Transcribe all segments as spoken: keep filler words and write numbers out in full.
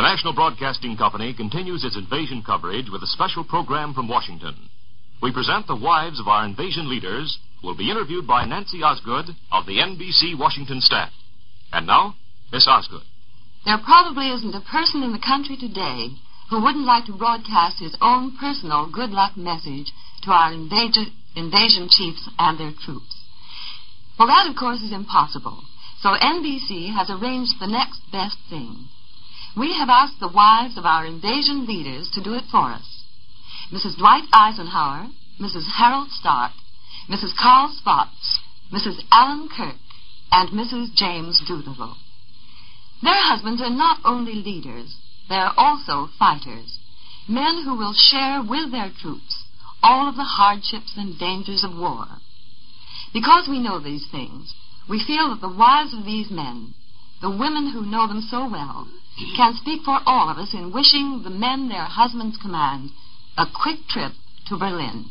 National Broadcasting Company continues its invasion coverage with a special program from Washington. We present the wives of our invasion leaders, who will be interviewed by Nancy Osgood of the N B C Washington staff. And now, Miss Osgood. There probably isn't a person in the country today who wouldn't like to broadcast his own personal good luck message to our invasion, invasion chiefs and their troops. Well, that, of course, is impossible. So N B C has arranged the next best thing. We have asked the wives of our invasion leaders to do it for us. Missus Dwight Eisenhower, Missus Harold Stark, Missus Carl Spaatz, Missus Ellen Kirk, and Missus James Doolittle. Their husbands are not only leaders, they're also fighters, men who will share with their troops all of the hardships and dangers of war. Because we know these things, we feel that the wives of these men, the women who know them so well, can speak for all of us in wishing the men their husbands command a quick trip to Berlin.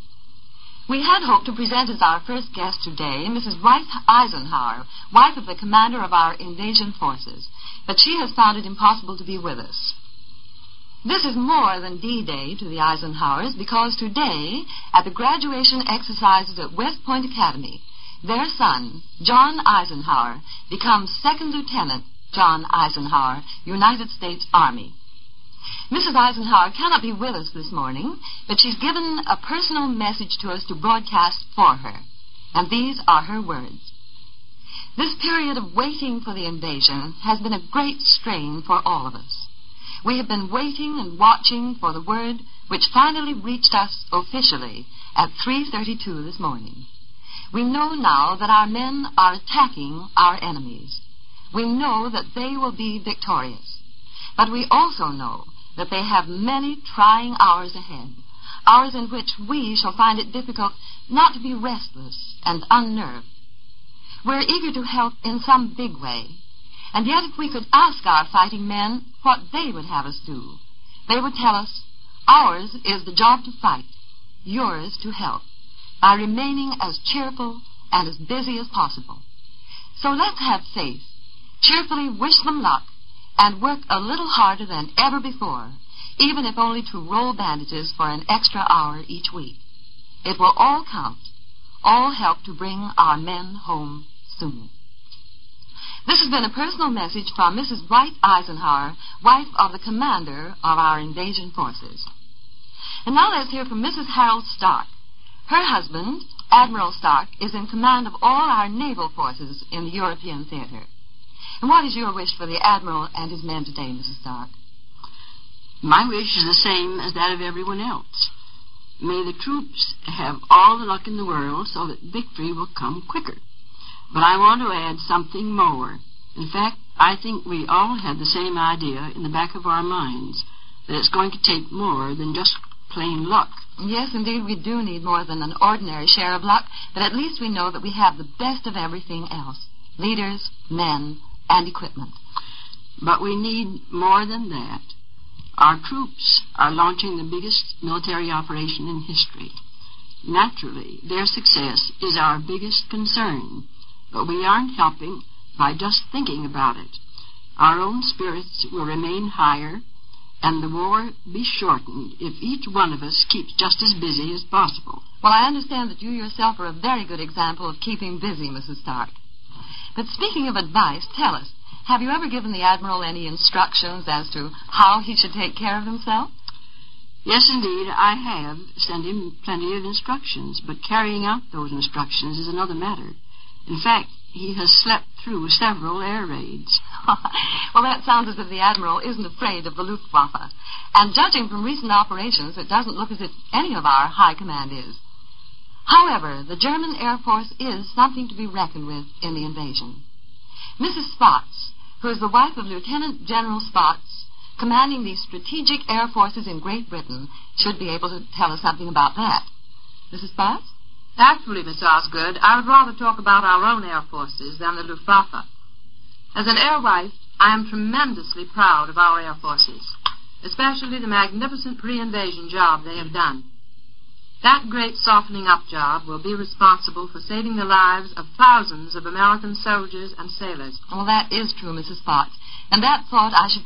We had hoped to present as our first guest today Missus Dwight Eisenhower, wife of the commander of our invasion forces, but she has found it impossible to be with us. This is more than D-Day to the Eisenhowers because today, at the graduation exercises at West Point Academy, their son, John Eisenhower, becomes Second Lieutenant John Eisenhower, United States Army. Missus Eisenhower cannot be with us this morning, but she's given a personal message to us to broadcast for her. And these are her words. This period of waiting for the invasion has been a great strain for all of us. We have been waiting and watching for the word which finally reached us officially at three thirty-two this morning. We know now that our men are attacking our enemies. We know that they will be victorious. But we also know that they have many trying hours ahead, hours in which we shall find it difficult not to be restless and unnerved. We're eager to help in some big way, and yet if we could ask our fighting men what they would have us do, they would tell us, ours is the job to fight, yours to help, by remaining as cheerful and as busy as possible. So let's have faith, cheerfully wish them luck, and work a little harder than ever before, even if only to roll bandages for an extra hour each week. It will all count, all help to bring our men home sooner. This has been a personal message from Missus Dwight Eisenhower, wife of the commander of our invasion forces. And now let's hear from Missus Harold Stark. Her husband, Admiral Stark, is in command of all our naval forces in the European theater. And what is your wish for the Admiral and his men today, Missus Stark? My wish is the same as that of everyone else. May the troops have all the luck in the world so that victory will come quicker. But I want to add something more. In fact, I think we all have the same idea in the back of our minds, that it's going to take more than just plain luck. Yes, indeed, we do need more than an ordinary share of luck, but at least we know that we have the best of everything else, leaders, men, and equipment. But we need more than that. Our troops are launching the biggest military operation in history. Naturally, their success is our biggest concern, but we aren't helping by just thinking about it. Our own spirits will remain higher, and the war be shortened if each one of us keeps just as busy as possible. Well, I understand that you yourself are a very good example of keeping busy, Missus Stark. But speaking of advice, tell us, have you ever given the Admiral any instructions as to how he should take care of himself? Yes, indeed, I have sent him plenty of instructions, but carrying out those instructions is another matter. In fact, he has slept through several air raids. Well, that sounds as if the Admiral isn't afraid of the Luftwaffe. And judging from recent operations, it doesn't look as if any of our high command is. However, the German Air Force is something to be reckoned with in the invasion. Missus Spaatz, who is the wife of Lieutenant General Spaatz, commanding the strategic air forces in Great Britain, should be able to tell us something about that. Missus Spaatz? Actually, Miss Osgood, I would rather talk about our own air forces than the Luftwaffe. As an air wife, I am tremendously proud of our air forces, especially the magnificent pre-invasion job they have done. That great softening up job will be responsible for saving the lives of thousands of American soldiers and sailors. Well, that is true, Missus Spaatz. And that thought, I should think,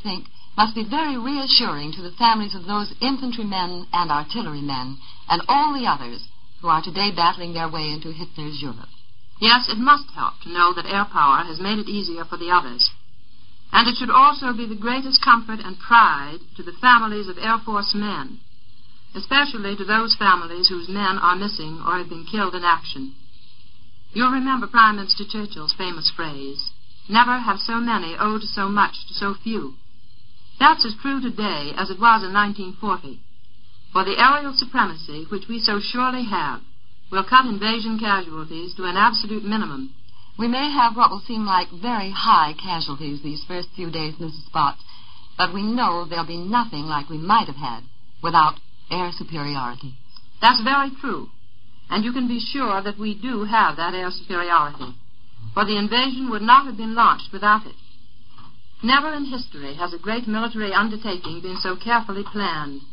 must be very reassuring to the families of those infantrymen and artillerymen and all the others who are today battling their way into Hitler's Europe. Yes, it must help to know that air power has made it easier for the others. And it should also be the greatest comfort and pride to the families of Air Force men, especially to those families whose men are missing or have been killed in action. You'll remember Prime Minister Churchill's famous phrase, "Never have so many owed so much to so few." That's as true today as it was in nineteen forty. For the aerial supremacy, which we so surely have, will cut invasion casualties to an absolute minimum. We may have what will seem like very high casualties these first few days, Missus Spots, but we know there'll be nothing like we might have had without air superiority. That's very true. And you can be sure that we do have that air superiority. For the invasion would not have been launched without it. Never in history has a great military undertaking been so carefully planned.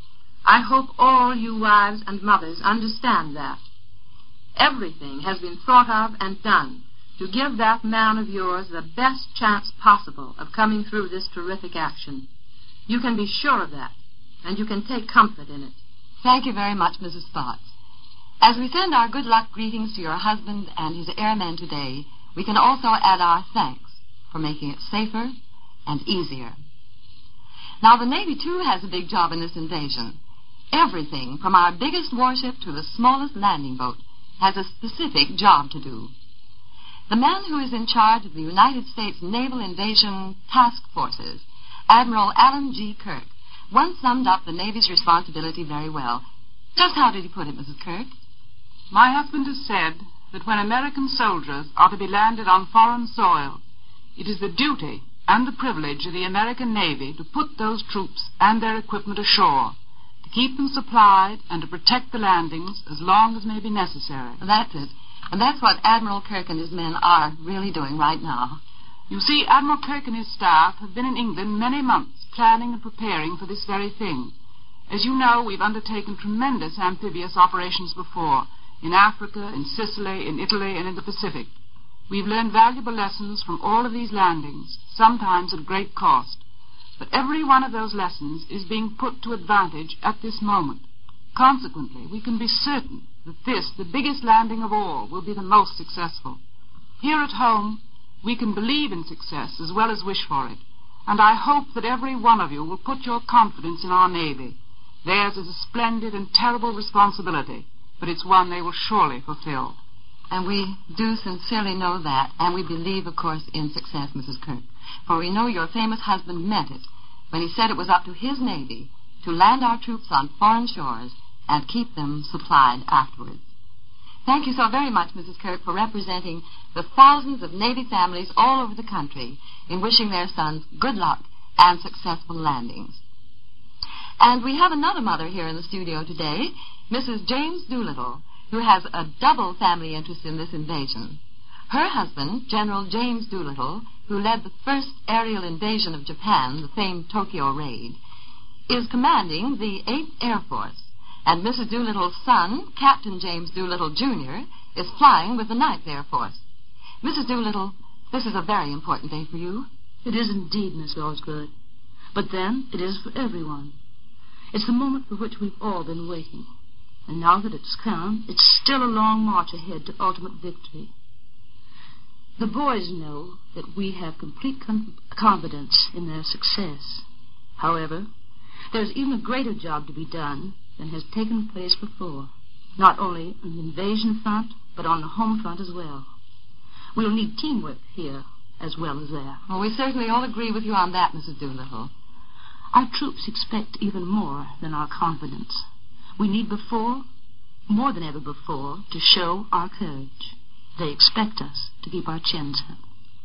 I hope all you wives and mothers understand that. Everything has been thought of and done to give that man of yours the best chance possible of coming through this terrific action. You can be sure of that, and you can take comfort in it. Thank you very much, Missus Spots. As we send our good luck greetings to your husband and his airmen today, we can also add our thanks for making it safer and easier. Now, the Navy, too, has a big job in this invasion. Everything, from our biggest warship to the smallest landing boat, has a specific job to do. The man who is in charge of the United States Naval Invasion Task Forces, Admiral Alan G. Kirk, once summed up the Navy's responsibility very well. Just how did he put it, Missus Kirk? My husband has said that when American soldiers are to be landed on foreign soil, it is the duty and the privilege of the American Navy to put those troops and their equipment ashore, to keep them supplied and to protect the landings as long as may be necessary. That's it. And that's what Admiral Kirk and his men are really doing right now. You see, Admiral Kirk and his staff have been in England many months planning and preparing for this very thing. As you know, we've undertaken tremendous amphibious operations before, in Africa, in Sicily, in Italy, and in the Pacific. We've learned valuable lessons from all of these landings, sometimes at great cost. But every one of those lessons is being put to advantage at this moment. Consequently, we can be certain that this, the biggest landing of all, will be the most successful. Here at home, we can believe in success as well as wish for it, and I hope that every one of you will put your confidence in our Navy. Theirs is a splendid and terrible responsibility, but it's one they will surely fulfill. And we do sincerely know that, and we believe, of course, in success, Missus Kirk. For we know your famous husband meant it when he said it was up to his Navy to land our troops on foreign shores and keep them supplied afterwards. Thank you so very much, Missus Kirk, for representing the thousands of Navy families all over the country in wishing their sons good luck and successful landings. And we have another mother here in the studio today, Missus James Doolittle, who has a double family interest in this invasion. Her husband, General James Doolittle, who led the first aerial invasion of Japan, the famed Tokyo raid, is commanding the eighth Air Force, and Missus Doolittle's son, Captain James Doolittle, Junior, is flying with the ninth Air Force. Missus Doolittle, this is a very important day for you. It is indeed, Miss Osgood. But then, it is for everyone. It's the moment for which we've all been waiting. And now that it's come, it's still a long march ahead to ultimate victory. The boys know that we have complete com- confidence in their success. However, there's even a greater job to be done than has taken place before, not only on the invasion front, but on the home front as well. We'll need teamwork here as well as there. Well, we certainly all agree with you on that, Missus Doolittle. Our troops expect even more than our confidence. We need before, more than ever before, to show our courage. They expect us to keep our chins up.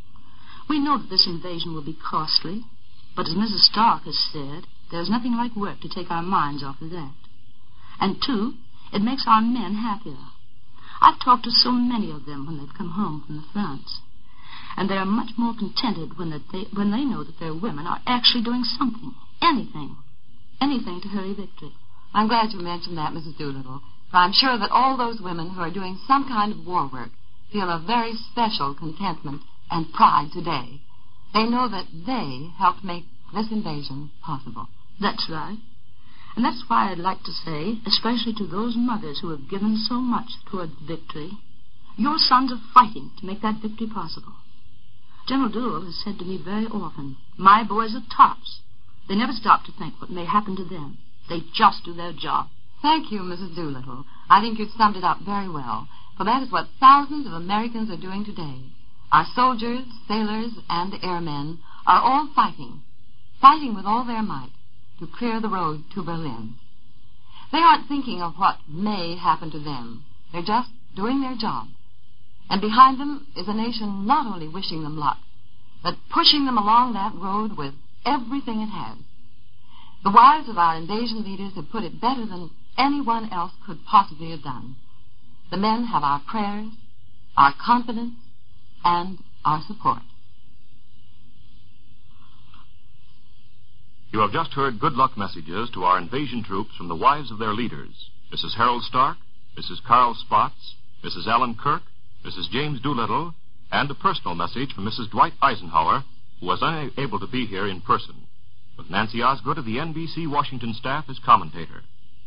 We know that this invasion will be costly, but as Missus Stark has said, there's nothing like work to take our minds off of that. And, two, it makes our men happier. I've talked to so many of them when they've come home from the fronts, and they are much more contented when, that they, when they know that their women are actually doing something, anything, anything to hurry victory. I'm glad you mentioned that, Missus Doolittle, for I'm sure that all those women who are doing some kind of war work feel a very special contentment and pride today. They know that they helped make this invasion possible. That's right. And that's why I'd like to say, especially to those mothers who have given so much toward victory, your sons are fighting to make that victory possible. General Doolittle has said to me very often, my boys are tops. They never stop to think what may happen to them. They just do their job. Thank you, Missus Doolittle. I think you've summed it up very well, for that is what thousands of Americans are doing today. Our soldiers, sailors, and airmen are all fighting, fighting with all their might to clear the road to Berlin. They aren't thinking of what may happen to them. They're just doing their job. And behind them is a nation not only wishing them luck, but pushing them along that road with everything it has. The wives of our invasion leaders have put it better than anyone else could possibly have done. The men have our prayers, our confidence, and our support. You have just heard good luck messages to our invasion troops from the wives of their leaders, Missus Harold Stark, Missus Carl Spots, Missus Ellen Kirk, Missus James Doolittle, and a personal message from Missus Dwight Eisenhower, who was unable to be here in person, with Nancy Osgood of the N B C Washington staff as commentator.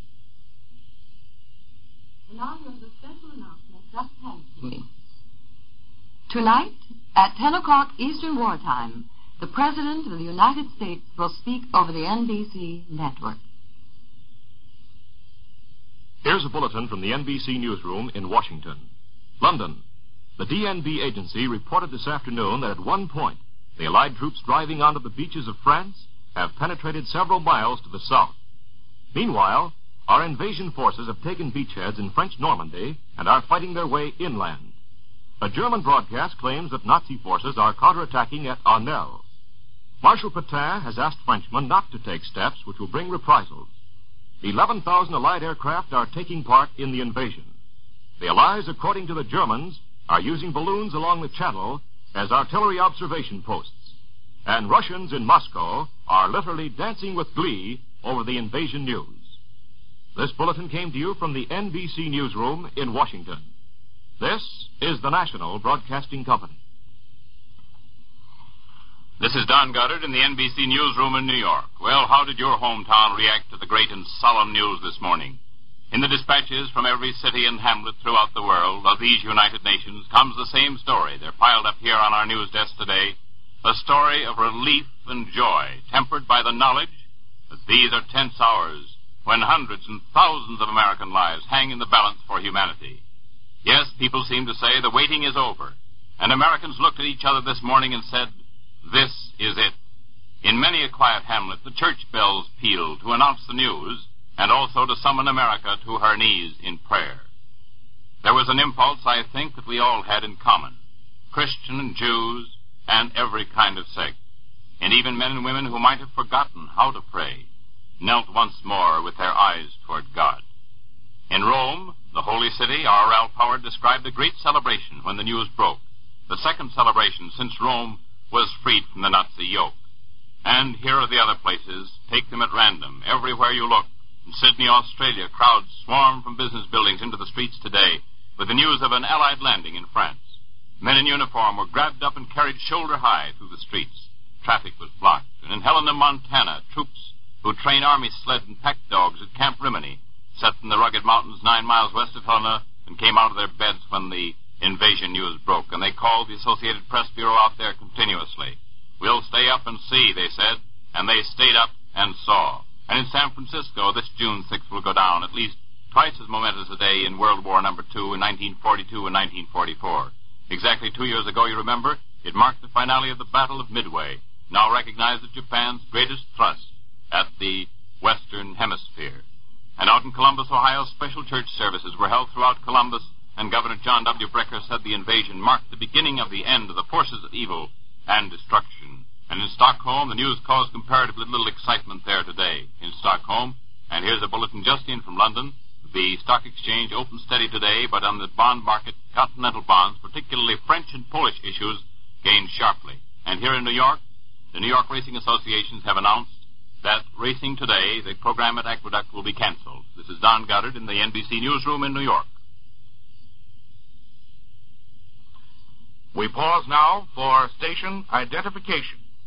And now there's a special announcement just handed to me. Tonight, at ten o'clock Eastern Wartime, the President of the United States will speak over the N B C network. Here's a bulletin from the N B C newsroom in Washington. London. The D N B agency reported this afternoon that at one point, the Allied troops driving onto the beaches of France have penetrated several miles to the south. Meanwhile, our invasion forces have taken beachheads in French Normandy and are fighting their way inland. A German broadcast claims that Nazi forces are counterattacking at Arnel. Marshal Pétain has asked Frenchmen not to take steps which will bring reprisals. eleven thousand Allied aircraft are taking part in the invasion. The Allies, according to the Germans, are using balloons along the Channel as artillery observation posts. And Russians in Moscow are literally dancing with glee over the invasion news. This bulletin came to you from the N B C newsroom in Washington. This is the National Broadcasting Company. This is Don Goddard in the N B C newsroom in New York. Well, how did your hometown react to the great and solemn news this morning? In the dispatches from every city and hamlet throughout the world of these United Nations comes the same story. They're piled up here on our news desk today. A story of relief and joy, tempered by the knowledge that these are tense hours when hundreds and thousands of American lives hang in the balance for humanity. Yes, people seem to say the waiting is over. And Americans looked at each other this morning and said, this is it. In many a quiet hamlet, the church bells pealed to announce the news and also to summon America to her knees in prayer. There was an impulse, I think, that we all had in common, Christian and Jews and every kind of sect, and even men and women who might have forgotten how to pray, knelt once more with their eyes toward God. In Rome, the holy city, our Ralph Howard described a great celebration when the news broke, the second celebration since Rome was freed from the Nazi yoke. And here are the other places. Take them at random, everywhere you look. In Sydney, Australia, crowds swarm from business buildings into the streets today with the news of an Allied landing in France. Men in uniform were grabbed up and carried shoulder high through the streets. Traffic was blocked. And in Helena, Montana, troops who train army sled and pack dogs at Camp Rimini set in the rugged mountains nine miles west of Helena and came out of their beds when the invasion news broke. And they called the Associated Press Bureau out there continuously. We'll stay up and see, they said. And they stayed up and saw. And in San Francisco, this June sixth will go down at least twice as momentous a day in World War Number Two in nineteen forty-two and nineteen forty-four. Exactly two years ago, you remember, it marked the finale of the Battle of Midway, now recognized as Japan's greatest thrust at the Western Hemisphere. And out in Columbus, Ohio, special church services were held throughout Columbus, and Governor John W. Brecker said the invasion marked the beginning of the end of the forces of evil and destruction. And in Stockholm, the news caused comparatively little excitement there today in Stockholm. And here's a bulletin just in from London. The stock exchange opened steady today, but on the bond market, continental bonds, particularly French and Polish issues, gained sharply. And here in New York, the New York Racing Associations have announced that racing today, the program at Aqueduct, will be canceled. This is Don Goddard in the N B C newsroom in New York. We pause now for station identification.